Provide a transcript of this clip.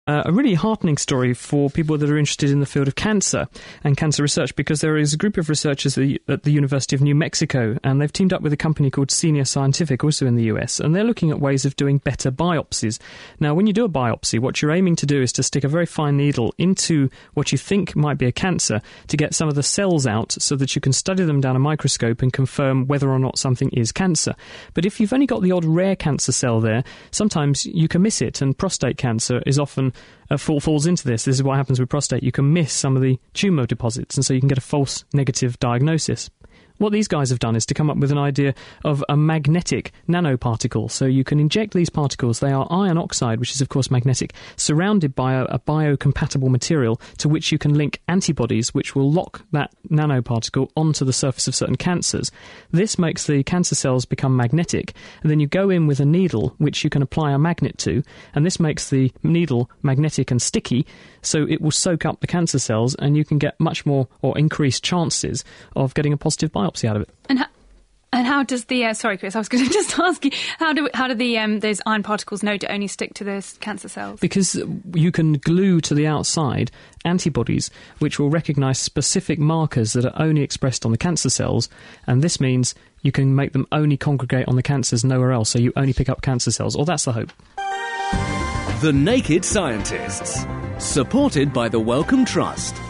a really heartening story for people that are interested in the field of cancer and cancer research, because there is a group of researchers at the University of New Mexico, and they've teamed up with a company called Senior Scientific, also in the US, and they're looking at ways of doing better biopsies. Now, when you do a biopsy, what you're aiming to do is to stick a very fine needle into what you think might be a cancer to get some of the cells out so that you can study them down a microscope and confirm whether or not something is cancer. But if you've only got the odd rare cancer cell there, sometimes you can miss it, and prostate cancer is often falls into this. This is what happens with prostate. You can miss some of the tumour deposits, and so you can get a false negative diagnosis. What these guys have done is to come up with an idea of a magnetic nanoparticle. So you can inject these particles. They are iron oxide, which is, of course, magnetic, surrounded by a biocompatible material to which you can link antibodies, which will lock that nanoparticle onto the surface of certain cancers. This makes the cancer cells become magnetic, and then you go in with a needle, which you can apply a magnet to, and this makes the needle magnetic and sticky, so it will soak up the cancer cells, and you can get much more or increased chances of getting a positive biopsy out of it. And how does the sorry, Chris, I was going to just ask you, how do the those iron particles know to only stick to the cancer cells? Because you can glue to the outside antibodies which will recognise specific markers that are only expressed on the cancer cells, and this means you can make them only congregate on the cancers, nowhere else, so you only pick up cancer cells, or that's the hope. The Naked Scientists, supported by the Wellcome Trust.